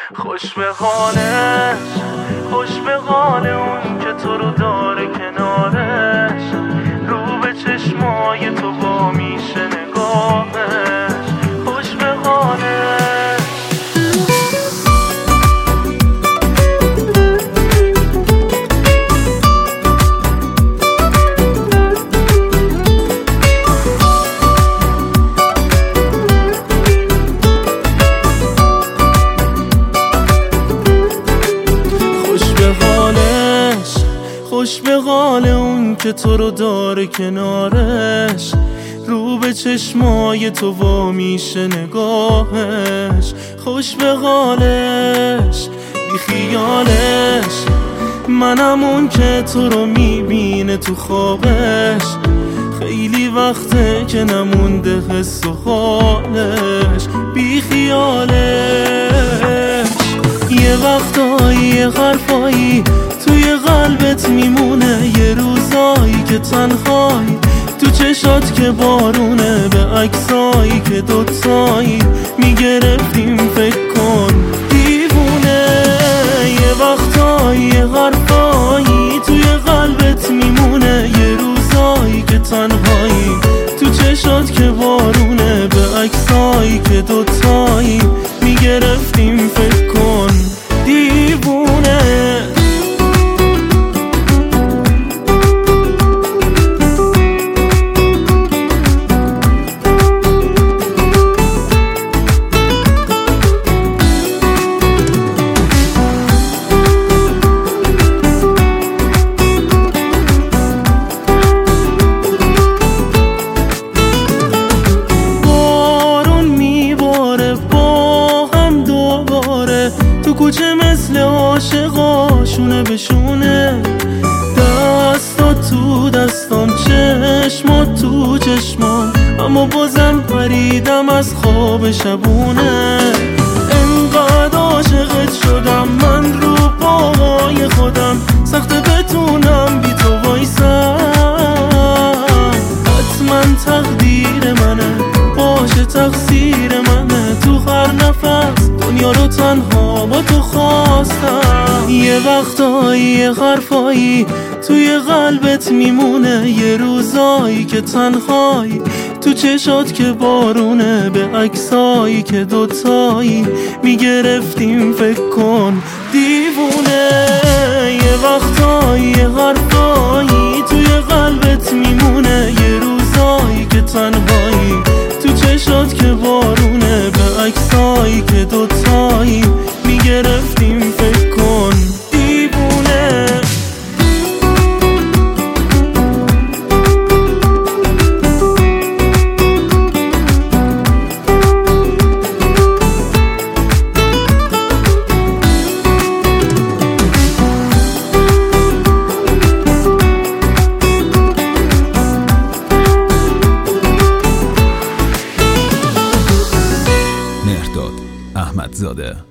خوش به حالش، خوش به حال اون که تو رو داره کنارش، رو به چشمای تو با میشه نگاهش. خوش به حالش. خوش به حال اون که تو رو داره کنارش، رو به چشمای تو وا میشه نگاهش. خوش به حالش، بی خیالش، منم اون که تو رو میبینه تو خوابش. خیلی وقته که نمونده حس و حالش، بی خیالش. یه وقتایی یه حرفایی توی قلبت میمونه، یه روزایی که تنهایی تو چشات که بارونه، به عکسایی که دوتایی میگرفتیم فکر کن دیوونه. یه وقتایی یه حرفایی توی قلبت میمونه، یه روزایی که تنهایی تو چشات که بارونه، به عکسایی که دوتایی میگرفتیم فکر کن دیوونه. کوچه مثل عاشقاشونه بشونه، دستات تو دستام، چشمات تو چشمام، اما بازم پریدم از خواب شبونه. انقدر عاشقت شدم من رو پاهای خودم، سخته بتونم بی تو وایسم. حتما تقدیر منه، باشه تقصیر منه، تو هر نفس دنیا رو تنها با تو خواستم. یه وقتایی یه حرفایی توی قلبت میمونه، یه روزایی که تنهایی تو چشات که بارونه، به عکسایی که دوتایی میگرفتیم فکر کن دیوونه. یه وقتایی یه حرفایی توی قلبت میمونه، یه روزایی که تنهایی تو چشات که بارونه، به عکسایی که دوتایی میگرفتیم فکر کن دیوونه. مهرداد احمدزاده